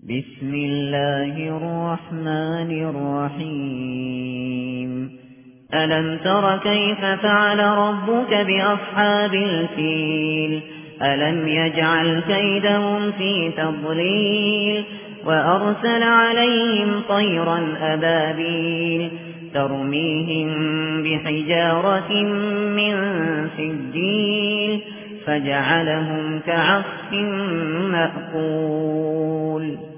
بسم الله الرحمن الرحيم ألم تر كيف فعل ربك بأصحاب الفيل ألم يجعل كيدهم في تضليل وأرسل عليهم طيرا أبابيل ترميهم بحجارة من سجيل فجعلهم كعصف مأكول